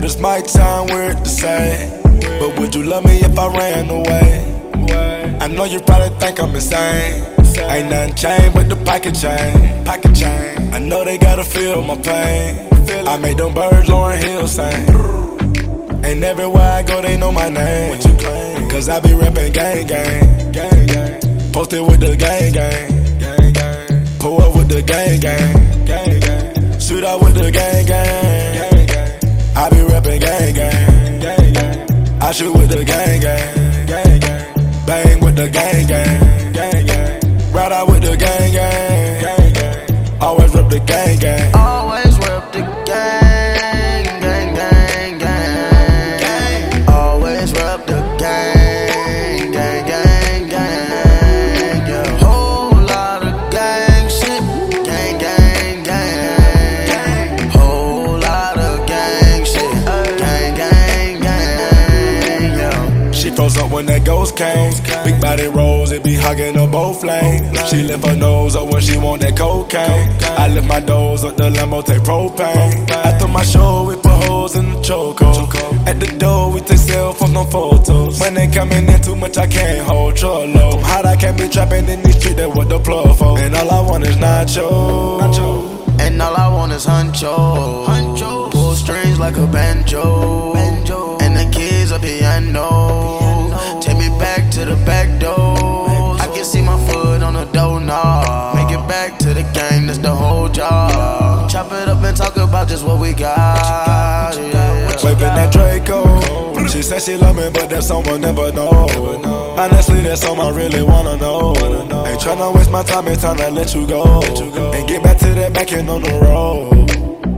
it's my time, weird to say. But would you love me if I ran away? I know you probably think I'm insane. Ain't nothing changed but the pocket chain. I know they gotta feel my pain. I made them birds Lauryn Hill sing. And everywhere I go they know my name. Cause I be reppin' gang gang. Posted with the gang gang. Pull up with the gang gang. Shoot out with the gang gang. I be reppin' gang gang. I shoot with the gang gang. Bang with the gang gang. Ride out with the gang gang. Always rep the gang gang. Always rep the gang, gang, gang, gang. Always rep the gang, gang, gang, gang. Yeah, whole lot of gang shit, gang, gang, gang. Whole lot of gang shit, gang, gang, gang. Yeah. She froze up when that ghost came. Big body rolls, it be hugging her both lanes. She lift her nose up when she want that cocaine. I lift my doors up, the Lambo take propane. After my show, we put holes in the chokehold. At the door, we take cell phone, no photos. When they coming in too much, I can't hold trollo. I'm hot, I can't be trapping in these streets, that what the plug for. And all I want is nacho. And all I want is huncho. Pull strings like a banjo. And the kids a piano. Take me back to the back door. I can see my foot on the doorknob. Make it back to the gang, that's the whole job. Chop it up and talk about just what we got. Waving that Draco. She said she love me, but that someone never know. Honestly, that's something I really wanna know. Ain't tryna waste my time, it's time to let you go. And get back to that backing on the road.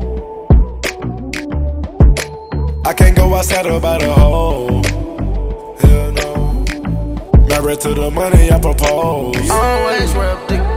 I can't go outside about a hole. Hell no. Married to the money I propose. Always rep the